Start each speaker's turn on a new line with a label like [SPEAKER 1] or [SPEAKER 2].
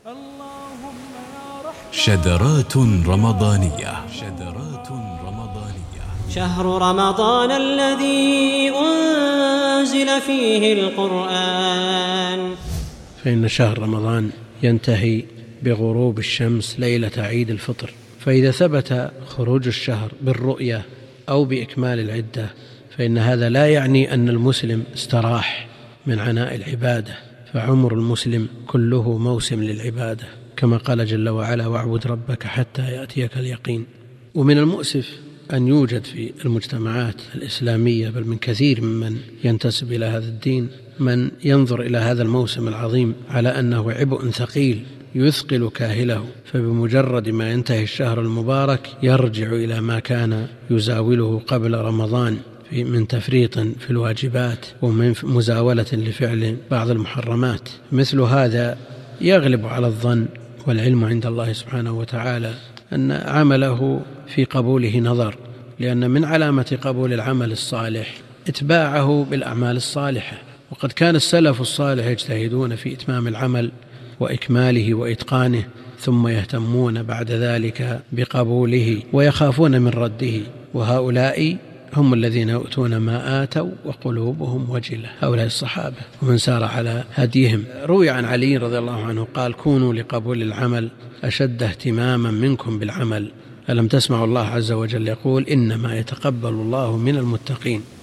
[SPEAKER 1] شذرات رمضانية.
[SPEAKER 2] شهر رمضان الذي أنزل فيه القرآن.
[SPEAKER 3] فإن شهر رمضان ينتهي بغروب الشمس ليلة عيد الفطر، فإذا ثبت خروج الشهر بالرؤية أو بإكمال العدة فإن هذا لا يعني أن المسلم استراح من عناء العبادة، فعمر المسلم كله موسم للعبادة، كما قال جل وعلا: واعبد ربك حتى يأتيك اليقين. ومن المؤسف أن يوجد في المجتمعات الإسلامية بل من كثير ممن ينتسب إلى هذا الدين من ينظر إلى هذا الموسم العظيم على أنه عبء ثقيل يثقل كاهله، فبمجرد ما ينتهي الشهر المبارك يرجع إلى ما كان يزاوله قبل رمضان من تفريط في الواجبات ومن مزاولة لفعل بعض المحرمات. مثل هذا يغلب على الظن، والعلم عند الله سبحانه وتعالى أن عمله في قبوله نظر، لأن من علامة قبول العمل الصالح اتباعه بالأعمال الصالحة، وقد كان السلف الصالح يجتهدون في إتمام العمل وإكماله وإتقانه، ثم يهتمون بعد ذلك بقبوله ويخافون من رده، وهؤلاء هم الذين يؤتون ما آتوا وقلوبهم وجلة، هؤلاء الصحابة ومن سار على هديهم. روي عن علي رضي الله عنه قال: كونوا لقبول العمل أشد اهتماما منكم بالعمل. ألم تسمعوا الله عز وجل يقول: إنما يتقبل الله من المتقين.